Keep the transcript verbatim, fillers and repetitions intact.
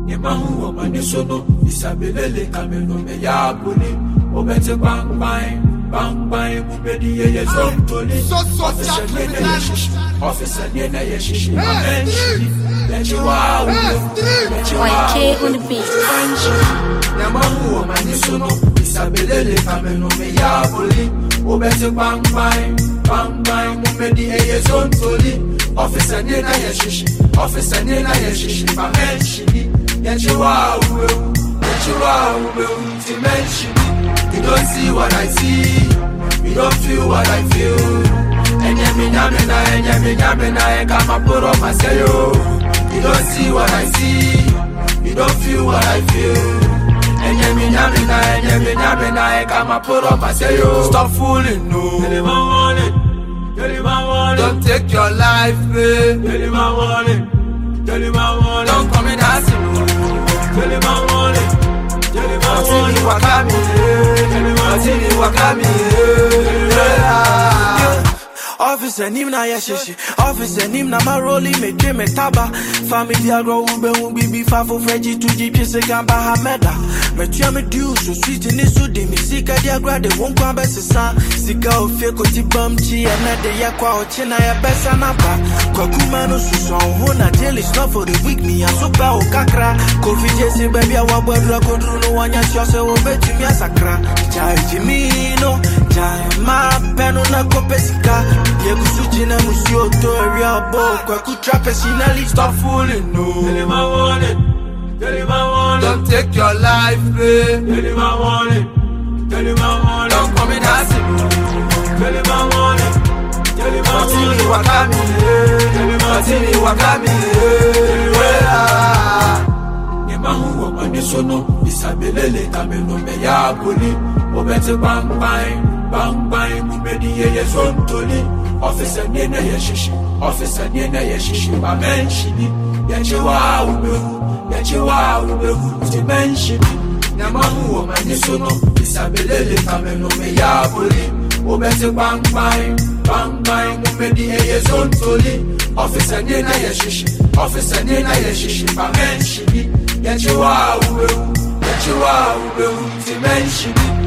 Yemahu Omani Sono, Isabelle Camino Meyabuli, Obete Bang Bang, Bang Bang, Mubedi Yazon Toli, Officer Nena Yashish, Officer Nena Yashish, let you out, let you out, on the beat. Yamahu Omani Sono, Isabelle Camino Meyabuli, Obete Bang Bang, Bang Bang, Mubedi Yazon Toli, Officer Nena Yashish, Officer Nena Yashish, Mamenshi. Yet you are, yet you are, to mention. You don't see what I see, you don't feel what I feel. And yammy yamina, and yammy yamina, and come up put on my sayo. You don't see what I see, you don't feel what I feel. And yammy yamina, and yammy yamina, and come up put on my sayo. Stop fooling, no. Tell him I want it, tell him I want it. Don't take your life, babe. Tell him I want it. Tell him I want it. Don't come in asking. Tell him I want it. Tell him I want it. Tell him I want it. Officer nim na yeshishi, officer nim na maroli me dream taba. Family agro ube ube be fafo freji to G P S gamba hameda. Me tia me do so sweet in this de me sika dia gra de won kwa besesa. Sika ofie ko ti bam chi e na de ya kwa ochi na ya besa na ba. Kwa kuma no suso ho na jail is not for the weak me aso ba o kakra. Kofi jesi baby awa bwadra kodru no wanya shose wo betumi asakra. Chai jimi no, chai ma penu na kopesika. Yegusuchina musio to area bo kwa kutra personally. Stop fooling, no. Tell him I want it. Tell him I want it. Don't take your life, babe. Tell him I want it. Tell him I want it. Don't come in asking. Tell him I want it. Tell him I want it. Wakami, tell him I wakami. Yemahu Omani Sono, Isabelle Camino Meyabuli, Obete Bang Bang. Bang bang, Mubedi Yazon Toli, Officer Nena Yashishi, Officer Nena Yashishi, Mamenshi, Yachiwa Ubehu, Yachiwa Ubehu, Dimension, Yamahu Omani Sono, Isabelle Camino Meyabuli, Obete Bang Bang, Bang Bang, Mubedi Yazon Toli, Officer Nena Yashishi, Officer Nena Yashishi, Mamenshi, Yachiwa Ubehu, Yachiwa Ubehu, Dimension.